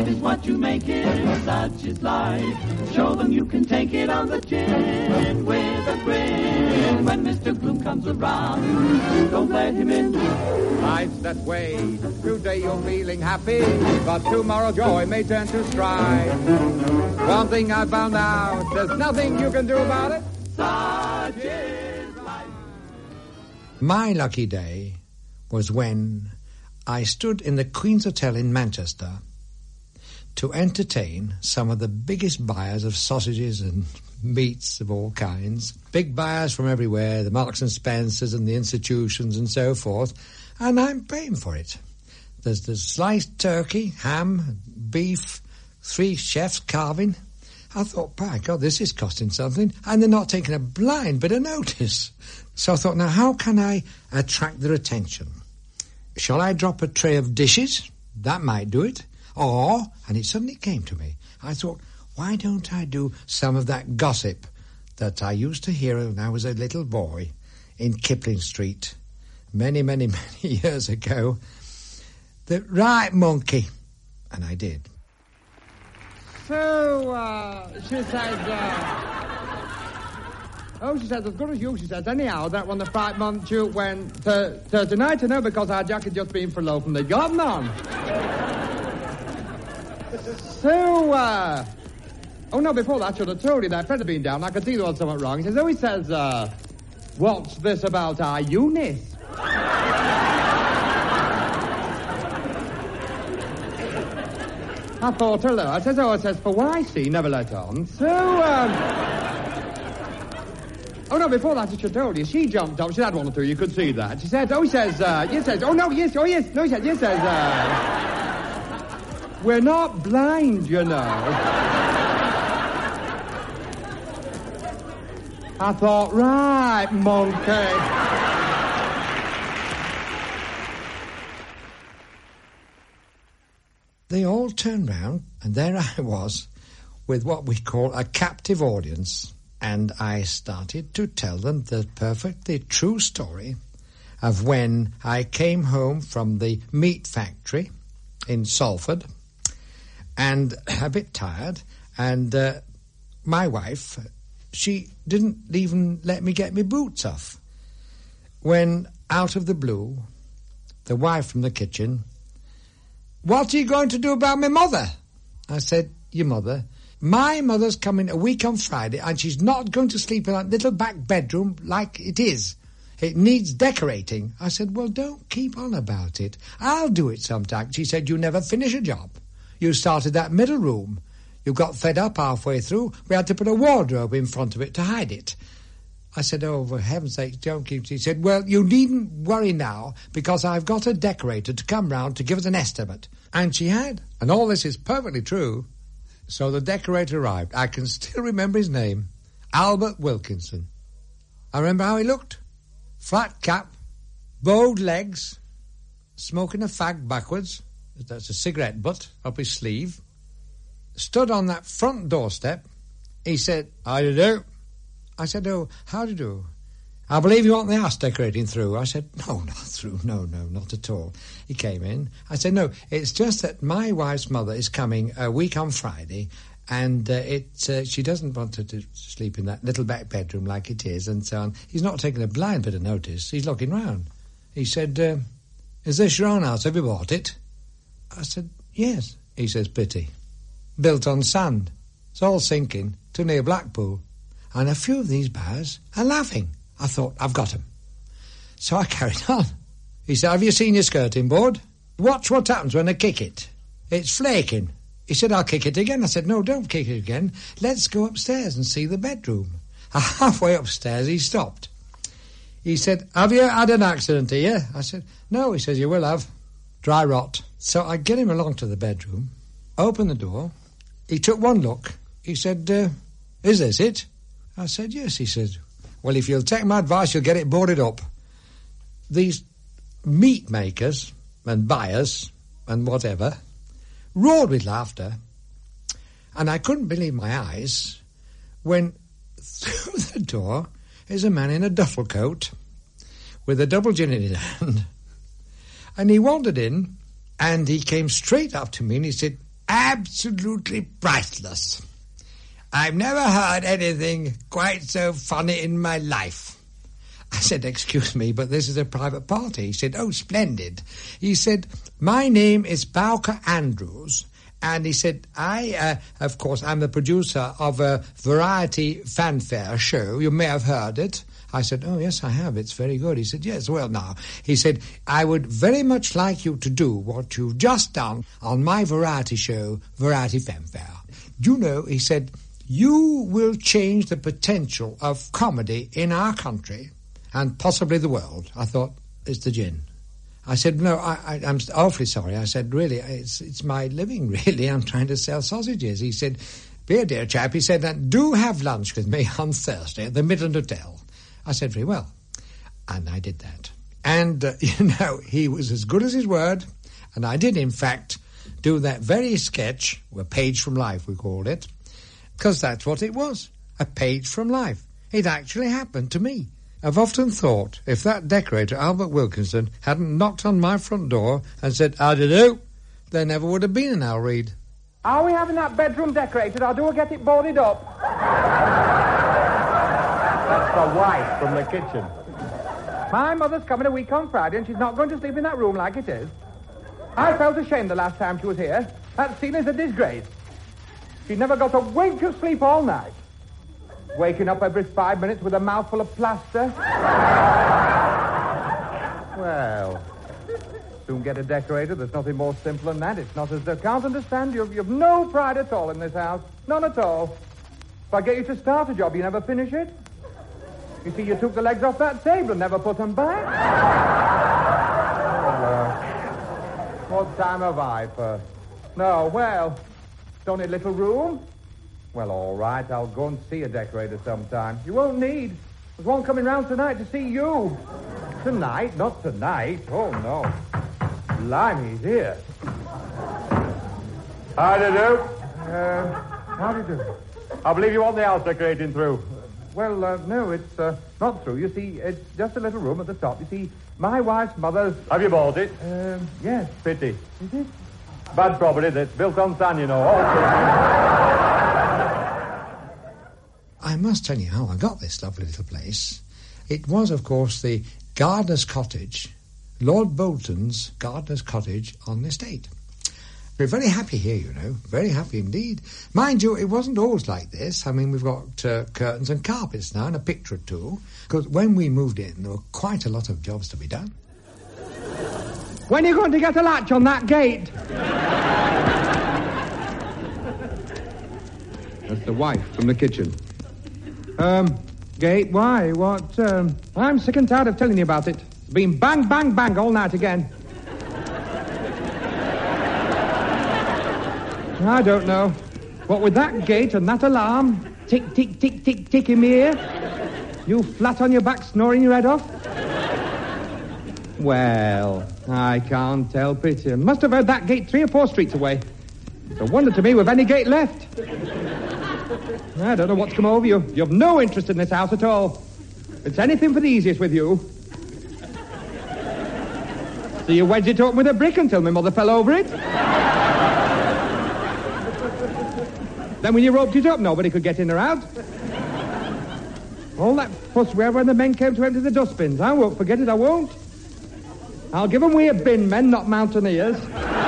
That is what you make it, such is life. Show them you can take it on the chin with a grin. When Mr. Gloom comes around, don't let him in. Life's that way. Today you're feeling happy, but tomorrow joy may turn to strife. One thing I found out, there's nothing you can do about it. Such is life. My lucky day was when I stood in the Queen's Hotel in Manchester to entertain some of the biggest buyers of sausages and meats of all kinds. Big buyers from everywhere, the Marks and Spencers and the institutions and so forth, and I'm paying for it. There's the sliced turkey, ham, beef, 3 chefs carving. I thought, by God, this is costing something, and they're not taking a blind bit of notice. So I thought, now how can I attract their attention? Shall I drop a tray of dishes? That might do it. Or, and it suddenly came to me, I thought, why don't I do some of that gossip that I used to hear when I was a little boy in Kipling Street many, many, many years ago? Right, monkey. And I did. So, she said, she said, as good as you, she said. Anyhow, that when the Fright Month went Thursday night, I know, because our Jack had just been for a loaf and they'd got none. So, oh no, before that, I should have told you that Fred had been down. I could see there was something wrong. He says, what's this about our Eunice? I thought, hello. I says, for why, see, never let on. So, oh no, before that, I should have told you. She jumped up, she had one or two, you could see that. She said, he says, we're not blind, you know. I thought, right, monkey. They all turned round, and there I was, with what we call a captive audience, and I started to tell them the perfectly true story of when I came home from the meat factory in Salford, and a bit tired, and my wife, she didn't even let me get my boots off. When, out of the blue, the wife from the kitchen, "What are you going to do about my mother?" I said, "Your mother? My mother's coming a week on Friday, and she's not going to sleep in that little back bedroom like it is. It needs decorating." I said, "Well, don't keep on about it. I'll do it sometime." She said, "You never finish a job. You started that middle room. You got fed up halfway through. We had to put a wardrobe in front of it to hide it." I said, "Oh, for heaven's sake, don't keep..." She said, "Well, you needn't worry now, because I've got a decorator to come round to give us an estimate." And she had. And all this is perfectly true. So the decorator arrived. I can still remember his name. Albert Wilkinson. I remember how he looked. Flat cap, bowed legs, smoking a fag backwards. That's a cigarette butt up his sleeve. Stood on that front doorstep. He said, "How do you do?" I said, "Oh, how do you do? I believe you want the house decorating through." I said, "No, not through. No, not at all." He came in. I said, "No, it's just that my wife's mother is coming a week on Friday, and she doesn't want her to sleep in that little back bedroom like it is, and so on." He's not taking a blind bit of notice. He's looking round. He said, "Is this your own house? Have you bought it?" I said, "Yes." He says, "Pity. Built on sand. It's all sinking, too near Blackpool. And a few of these buyers are laughing." I thought, I've got him. So I carried on. He said, "Have you seen your skirting board? Watch what happens when I kick it. It's flaking." He said, "I'll kick it again." I said, "No, don't kick it again. Let's go upstairs and see the bedroom." Halfway upstairs, he stopped. He said, "Have you had an accident here?" I said, "No." He says, "You will have. Dry rot." So I get him along to the bedroom, open the door. He took one look. He said, "Is this it?" I said, "Yes." He said, "Well, if you'll take my advice, you'll get it boarded up." These meat makers and buyers and whatever roared with laughter, and I couldn't believe my eyes when through the door is a man in a duffel coat with a double gin in his hand, and he wandered in, and he came straight up to me and he said, absolutely priceless. I've never heard anything quite so funny in my life. I said, excuse me, but this is a private party. He said, oh, splendid. He said, my name is Bowker Andrews. And he said, of course, I'm the producer of a variety fanfare show. You may have heard it. I said, oh, yes, I have. It's very good. He said, yes, well, now. He said, I would very much like you to do what you've just done on my variety show, Variety Fanfare. You know, he said, you will change the potential of comedy in our country and possibly the world. I thought, it's the gin. I said, no, I'm awfully sorry. I said, really, it's my living, really. I'm trying to sell sausages. He said, dear chap, he said, do have lunch with me on Thursday at the Midland Hotel. I said, very well. And I did that. And, he was as good as his word. And I did, in fact, do that very sketch, a page from life, we called it, because that's what it was, a page from life. It actually happened to me. I've often thought if that decorator, Albert Wilkinson, hadn't knocked on my front door and said, how do you do, there never would have been an Al Reed. Are we having that bedroom decorated, or do I get it boarded up? That's the wife from the kitchen. My mother's coming a week on Friday, and she's not going to sleep in that room like it is. I felt ashamed the last time she was here. That ceiling's a disgrace. She never got a wink of sleep all night. Waking up every 5 minutes with a mouthful of plaster. Well, soon get a decorator. There's nothing more simple than that. It's not as though can't understand. You've no pride at all in this house. None at all. If I get you to start a job, you never finish it. You see, you took the legs off that table and never put them back. What time have I for? No, well, it's only a little room. Well, all right, I'll go and see a decorator sometime. You won't need. There's one coming round tonight to see you. Tonight? Not tonight. Oh, no. Blimey, he's here. How do you do? How do you do? I believe you want the house decorating through. Well, no, it's not through. You see, it's just a little room at the top. You see, my wife's mother's... Have you bought it? Yes. Pity. Is it? Bad property that's built on sand, you know. I must tell you how I got this lovely little place. It was, of course, the gardener's cottage, Lord Bolton's gardener's cottage on the estate. We're very happy here, you know, very happy indeed. Mind you, it wasn't always like this. I mean, we've got curtains and carpets now and a picture or two, because when we moved in, there were quite a lot of jobs to be done. When are you going to get a latch on that gate? That's the wife from the kitchen. Gate, why? What, I'm sick and tired of telling you about it. It's been bang, bang, bang all night again. I don't know. What with that gate and that alarm, tick, tick, tick, tick, tick in my ear, you flat on your back snoring your head off. Well, I can't help it. You must have heard that gate 3 or 4 streets away. It's a wonder to me we've any gate left. I don't know what's come over you. You have no interest in this house at all. It's anything for the easiest with you. So you wedged it open with a brick until my mother fell over it. Then when you roped it up, nobody could get in or out. All that fuss when the men came to empty the dustbins. I won't forget it, I won't. I'll give them we are bin men, not mountaineers.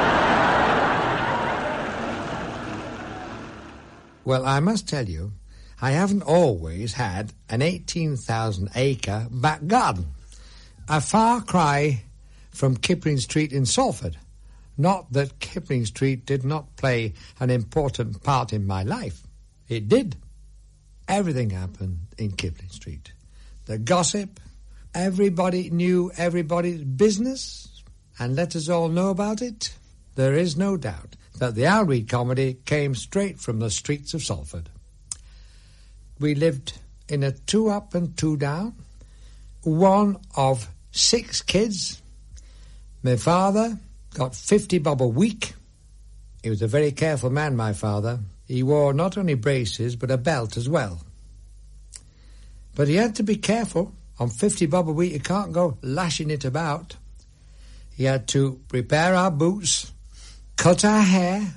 Well, I must tell you, I haven't always had an 18,000-acre back garden. A far cry from Kipling Street in Salford. Not that Kipling Street did not play an important part in my life. It did. Everything happened in Kipling Street. The gossip, everybody knew everybody's business, and let us all know about it. There is no doubt that the Al Reed comedy came straight from the streets of Salford. We lived in a 2-up and 2-down, one of 6 kids. My father got 50 bob a week. He was a very careful man, my father. He wore not only braces, but a belt as well. But he had to be careful. On 50 bob a week, you can't go lashing it about. He had to repair our boots, cut our hair,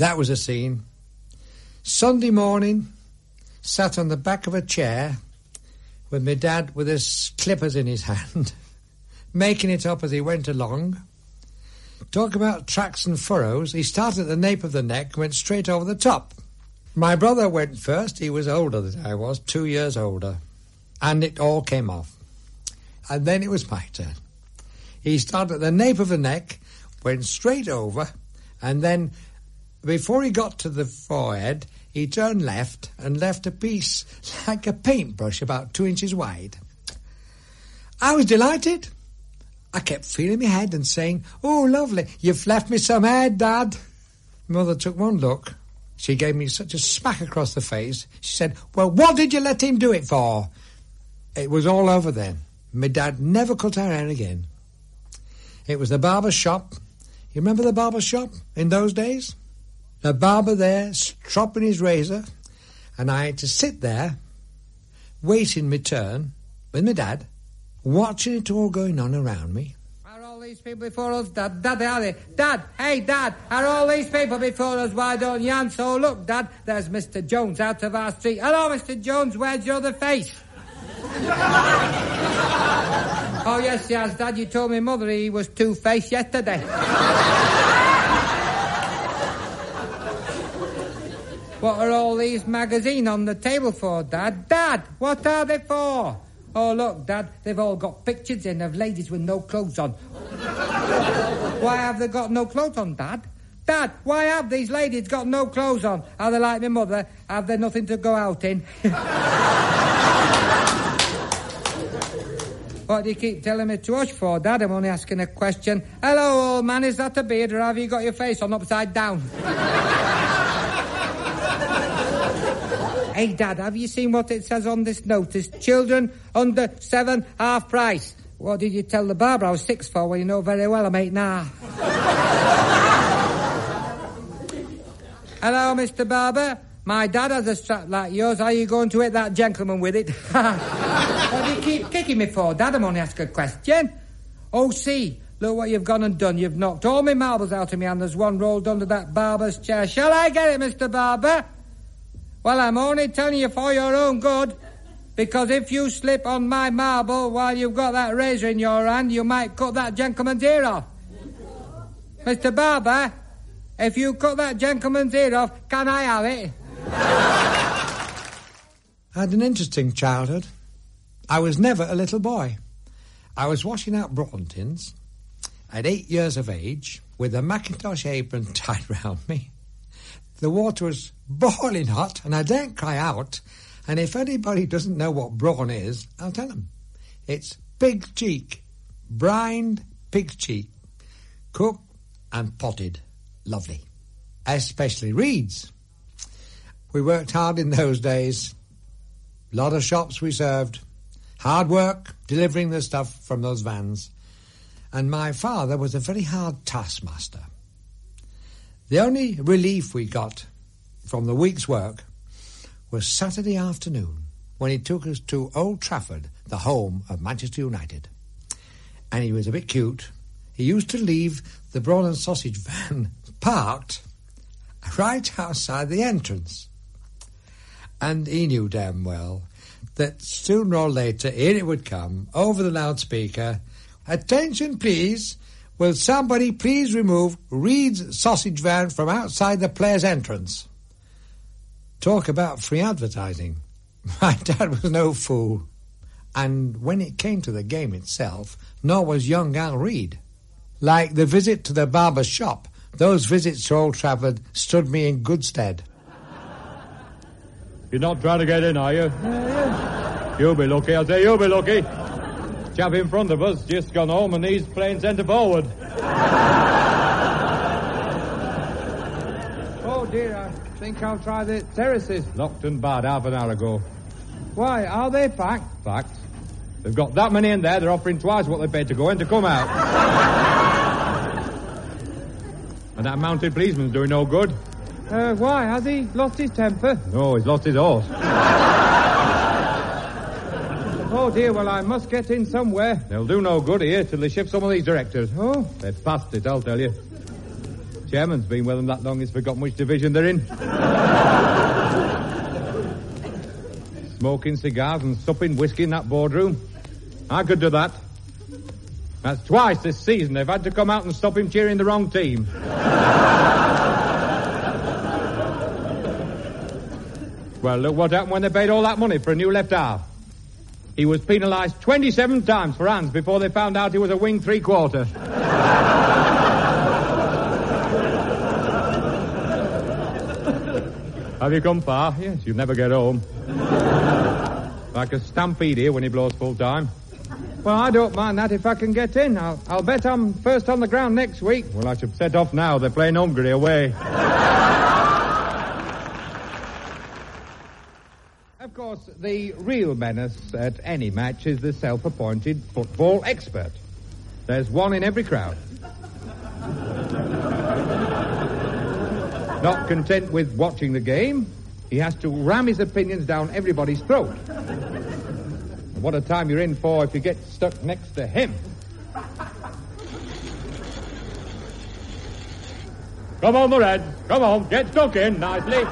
That was a scene. Sunday morning, sat on the back of a chair with my dad with his clippers in his hand, making it up as he went along. Talk about tracks and furrows. He started at the nape of the neck and went straight over the top. My brother went first. He was older than I was, 2 years older. And it all came off. And then it was my turn. He started at the nape of the neck, went straight over, and then before he got to the forehead, he turned left and left a piece like a paintbrush about 2 inches wide. I was delighted. I kept feeling my head and saying, "Oh, lovely, you've left me some hair, Dad." Mother took one look. She gave me such a smack across the face. She said, "Well, what did you let him do it for?" It was all over then. My dad never cut our hair again. It was the barber's shop. You remember the barber's shop in those days? The barber there, stropping his razor, and I had to sit there, waiting my turn, with my dad, watching it all going on around me. Are all these people before us, Dad? Dad, are they? Dad, hey, Dad, are all these people before us? Why don't you answer? Oh, look, Dad, there's Mr. Jones out of our street. Hello, Mr. Jones, where's your other face? Oh, yes, he has, Dad. You told me mother he was two-faced yesterday. What are all these magazines on the table for, Dad? Dad, what are they for? Oh, look, Dad, they've all got pictures in of ladies with no clothes on. Why have they got no clothes on, Dad? Dad, why have these ladies got no clothes on? Are they like my mother? Have they nothing to go out in? What do you keep telling me to hush for, Dad? I'm only asking a question. Hello, old man, is that a beard or have you got your face on upside down? Hey, Dad, have you seen what it says on this notice? Children under 7, half price. What did you tell the barber I was 6 for when you know very well I'm 8 now? Hello, Mr. Barber. My dad has a strap like yours. Are you going to hit that gentleman with it? What do you keep kicking me for, Dad? I'm only asking a question. Oh, see, look what you've gone and done. You've knocked all my marbles out of me and there's one rolled under that barber's chair. Shall I get it, Mr. Barber? Well, I'm only telling you for your own good, because if you slip on my marble while you've got that razor in your hand, you might cut that gentleman's ear off. Mr. Barber, if you cut that gentleman's ear off, can I have it? I had an interesting childhood. I was never a little boy. I was washing out Broughton tins at 8 years of age with a Macintosh apron tied round me. The water was boiling hot and I daren't cry out. And if anybody doesn't know what brawn is, I'll tell them. It's pig cheek, brined pig cheek, cooked and potted. Lovely. Especially reeds. We worked hard in those days. A lot of shops we served. Hard work, delivering the stuff from those vans. And my father was a very hard taskmaster. The only relief we got from the week's work was Saturday afternoon when he took us to Old Trafford, the home of Manchester United. And he was a bit cute. He used to leave the brawn and sausage van parked right outside the entrance. And he knew damn well that sooner or later here it would come over the loudspeaker. Attention, please. Will somebody please remove Reed's sausage van from outside the player's entrance? Talk about free advertising. My dad was no fool. And when it came to the game itself, nor was young Al Reed. Like the visit to the barber's shop, those visits to Old Trafford stood me in good stead. You're not trying to get in, are you? You'll be lucky, I'll say you'll be lucky. Chap in front of us just gone home and he's playing centre forward. Oh, dear, I think I'll try the terraces. Locked and barred half an hour ago. Why, are they packed? Fact. They've got that many in there, they're offering twice what they paid to go in to come out. And that mounted policeman's doing no good. Why? Has he lost his temper? No, he's lost his horse. Oh, dear, well, I must get in somewhere. They'll do no good here till they shift some of these directors. Oh? They've passed it, I'll tell you. Chairman's been with them that long he's forgotten which division they're in. Smoking cigars and supping whiskey in that boardroom. I could do that. That's twice this season they've had to come out and stop him cheering the wrong team. Well, look what happened when they paid all that money for a new left half. He was penalised 27 times for hands before they found out he was a wing 3/4. Have you come far? Yes, you'll never get home. Like a stampede here when he blows full time. Well, I don't mind that if I can get in. I'll bet I'm first on the ground next week. Well, I should set off now. They're playing Hungary away. Of course, the real menace at any match is the self-appointed football expert. There's one in every crowd. Not content with watching the game, he has to ram his opinions down everybody's throat. And what a time you're in for if you get stuck next to him. Come on, the Reds. Come on, get stuck in nicely.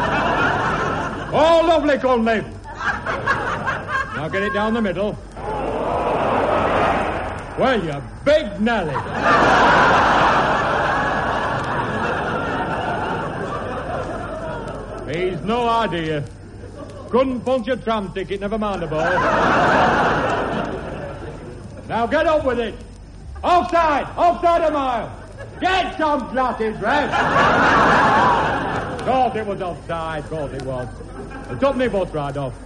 Oh, lovely, Conley. Now get it down the middle. Well, you big Nelly. He's no idea. Couldn't punch a tram ticket, never mind the ball. Now get up with it. Offside a mile. Get some glasses, ref. Thought it was offside, thought it was. It took me both right off.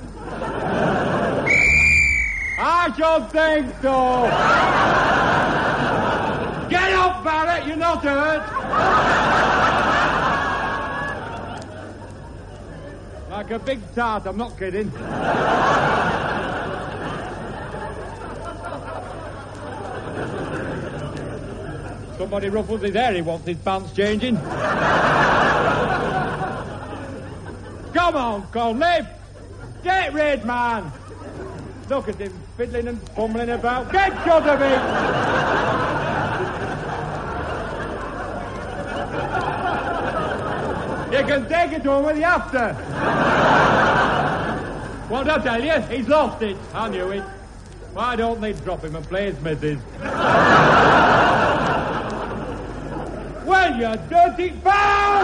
I should think so. Get up, Barrett, you're not hurt. Like a big tart, I'm not kidding. Somebody ruffles his hair, he wants his pants changing. Come on, Conley. Get rid, man. Look at him fiddling and fumbling about. Get shut of it. You can take it home with you after. What I tell you, he's lost it. I knew it. Why don't they drop him and play his missus? Well, you dirty foul!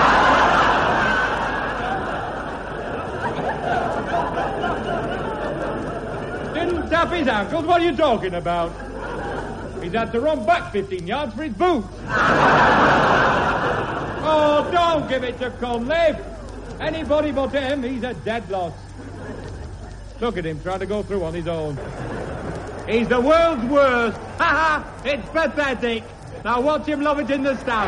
Didn't tap his ankles. What are you talking about? He's had to run back 15 yards for his boots. Oh, don't give it to Conley. Anybody but him, he's a dead loss. Look at him trying to go through on his own. He's the world's worst. Ha ha! It's pathetic. Now watch him love it in the stand.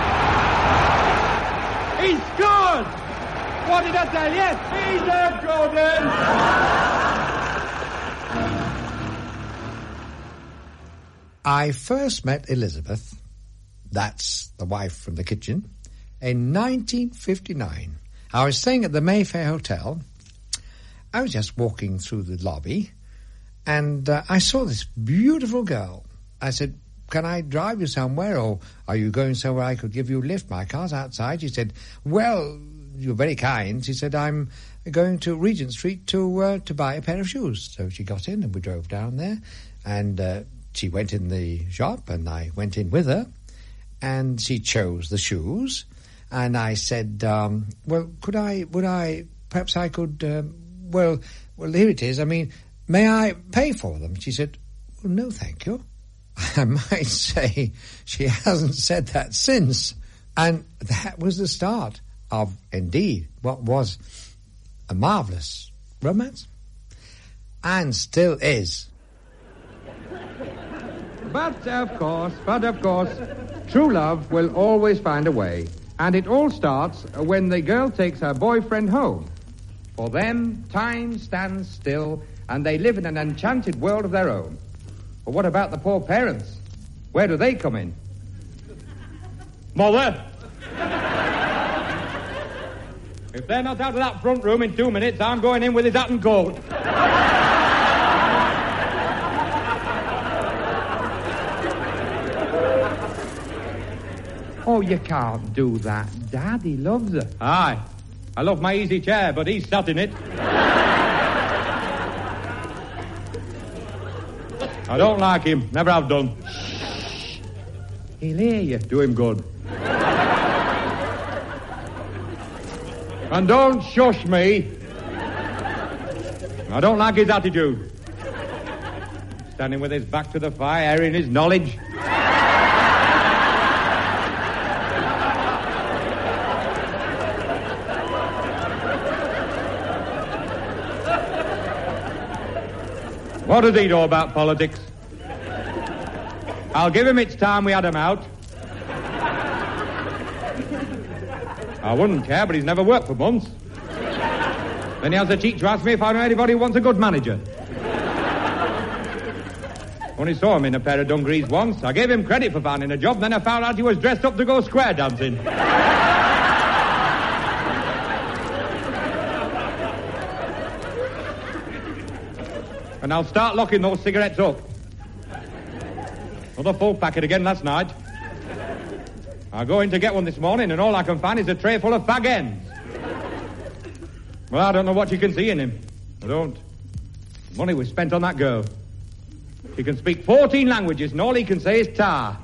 He scored! What did I tell you? He's a good one. I first met Elizabeth, that's the wife from the kitchen, in 1959. I was staying at the Mayfair Hotel. I was just walking through the lobby, and I saw this beautiful girl. I said, "Can I drive you somewhere, or are you going somewhere I could give you a lift? My car's outside." She said, "Well, you're very kind." She said, "I'm going to Regent Street to buy a pair of shoes." So she got in, and we drove down there, and she went in the shop, and I went in with her, and she chose the shoes, and I said, "Well, perhaps I could, well, here it is. I mean, may I pay for them?" She said, "Well, no, thank you." I might say she hasn't said that since. And that was the start of, indeed, what was a marvellous romance. And still is. But of course, true love will always find a way. And it all starts when the girl takes her boyfriend home. For them, time stands still, and they live in an enchanted world of their own. But what about the poor parents? Where do they come in? Mother! If they're not out of that front room in 2 minutes, I'm going in with his hat and coat. Oh, you can't do that, Dad. He loves her. Aye. I love my easy chair, but he's sat in it. I don't like him. Never have done. Shh. He'll hear you. Do him good. And don't shush me. I don't like his attitude. Standing with his back to the fire, airing his knowledge. What does he know about politics? I'll give him its time we had him out. I wouldn't care, but he's never worked for months. Then he has the cheek to ask me if I know anybody who wants a good manager. Only saw him in a pair of dungarees once. I gave him credit for finding a job, then I found out he was dressed up to go square dancing. And I'll start locking those cigarettes up. Another full packet again last night. I'll go in to get one this morning, and all I can find is a tray full of fag ends. Well, I don't know what you can see in him. I don't. The money was spent on that girl. He can speak 14 languages, and all he can say is tar.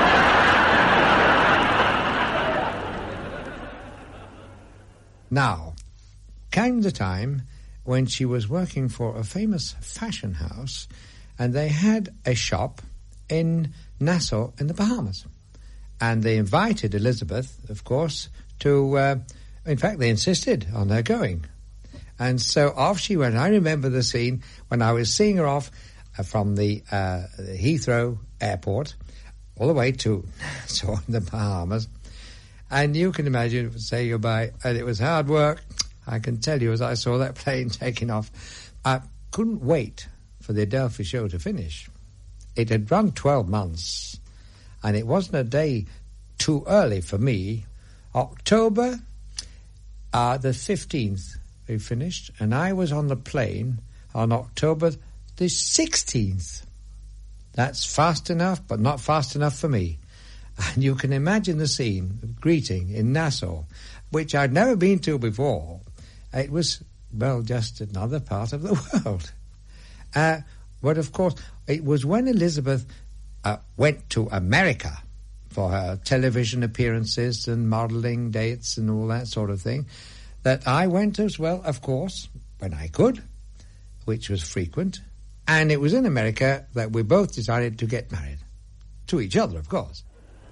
Now, came the time when she was working for a famous fashion house, and they had a shop in Nassau in the Bahamas. And they invited Elizabeth, of course, to... in fact, they insisted on her going. And so off she went. I remember the scene when I was seeing her off from the Heathrow airport all the way to Nassau in the Bahamas. And you can imagine, say goodbye, and it was hard work. I can tell you, as I saw that plane taking off, I couldn't wait for the Adelphi show to finish. It had run 12 months, and it wasn't a day too early for me. October the 15th we finished, and I was on the plane on October the 16th. That's fast enough, but not fast enough for me. And you can imagine the scene of greeting in Nassau, which I'd never been to before. It was, well, just another part of the world. But, of course, it was when Elizabeth went to America for her television appearances and modelling dates and all that sort of thing that I went as well, of course, when I could, which was frequent. And it was in America that we both decided to get married. To each other, of course.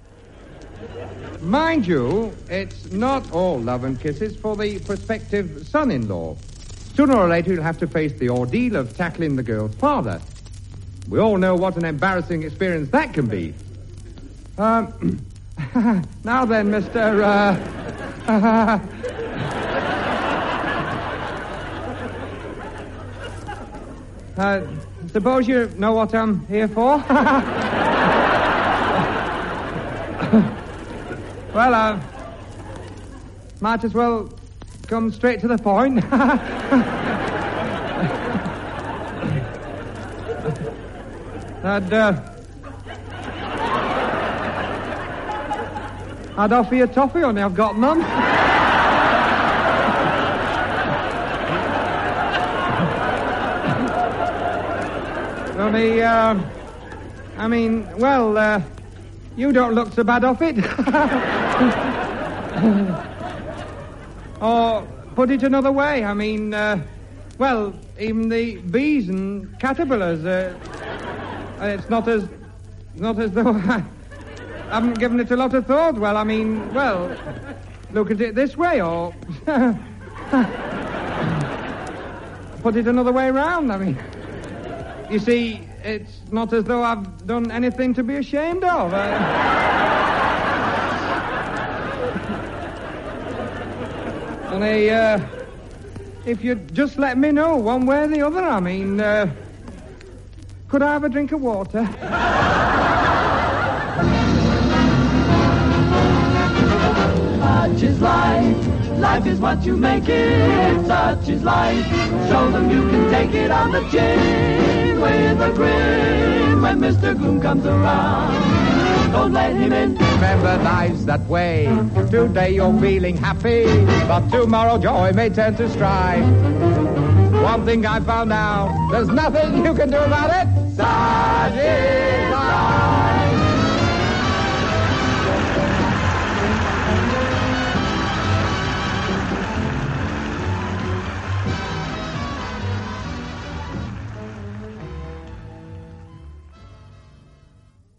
Mind you, it's not all love and kisses for the prospective son-in-law. Sooner or later, he'll have to face the ordeal of tackling the girl's father. We all know what an embarrassing experience that can be. Now then, Mr. Suppose you know what I'm here for? Well, might as well come straight to the point. I'd offer you a toffee, only I've got none. Only, you don't look so bad off it. Or, put it another way, even the bees and caterpillars, it's not as though I haven't given it a lot of thought. Look at it this way, or put it another way around, you see, it's not as though I've done anything to be ashamed of. Only, if you'd just let me know one way or the other, could I have a drink of water? Such is life. Life is what you make it. Such is life. Show them you can take it on the chin with a grin when Mr. Gloom comes around. Don't let him in. Remember, life's that way. Today you're feeling happy, but tomorrow joy may turn to strife. One thing I found out, there's nothing you can do about it. Such is life.